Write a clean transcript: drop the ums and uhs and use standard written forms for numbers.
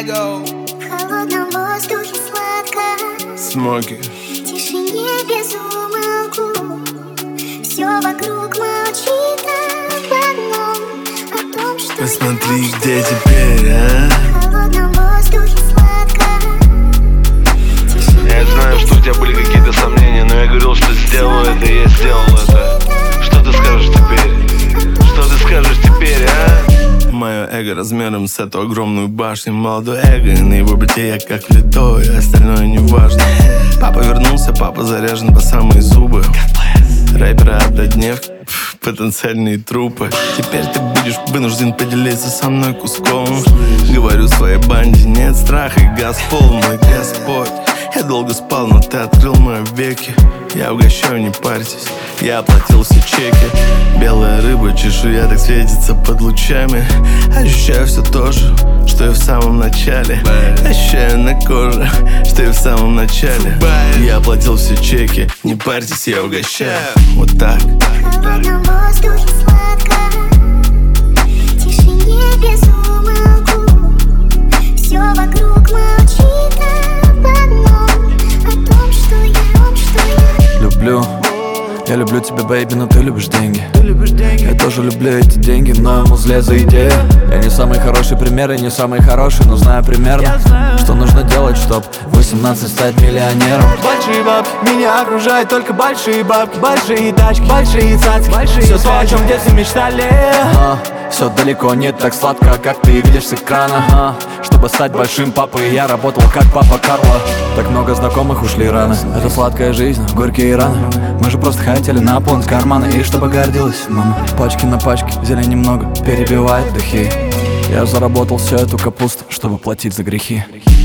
эго. В холодном воздухе сладко, Смоки. в тишине без умолку. Все вокруг молчит об одном, о том, что Посмотри, где теперь, а? в холодном воздухе сладко, в тишине Я знаю, что у тебя были какие-то сомнения, но я говорил, что сделаю это, и я сделал это. Что ты скажешь теперь? Что ты скажешь теперь, а? Мое эго размером с эту огромную башню. Молодой эго, на его бите я как влитой, остальное не важно. Папа вернулся, папа заряжен по самые зубы. Рэперы однодневки, потенциальные трупы. Теперь ты будешь вынужден поделиться со мной куском. Говорю своей банде, нет страха и газ полный, Господь. Я долго спал, но ты открыл мои веки. Я угощаю, не парьтесь, я оплатил все чеки. Белая рыба, чешуя так светится под лучами. Ощущаю все то же, что и в самом начале. Ощущаю на коже, что и в самом начале. Я оплатил все чеки, не парьтесь, я угощаю. Вот так. в холодном воздухе сладко, в тишине без умолку. Все вокруг молчит об одном, о том, что я Люблю, я люблю тебя, бэйби, но ты любишь деньги. Я тоже люблю эти деньги, но ему зле за идею. Я не самый хороший пример, я не самый хороший, но знаю примерно, что нужно делать, чтоб в 18 стать миллионером. Большие бабки, меня окружают только большие бабки. Большие тачки, большие цацки, все то, о чем в детстве мечтали. Все далеко не так сладко, как ты видишь с экрана. Чтобы стать большим папой, я работал как папа Карло. Так много знакомых ушли рано. Это сладкая жизнь, горькие раны. Мы же просто хотели наполнить карманы, и чтобы гордилась мама. Пачки на пачке, зелень немного перебивает духи. Я заработал всю эту капусту, чтобы платить за грехи.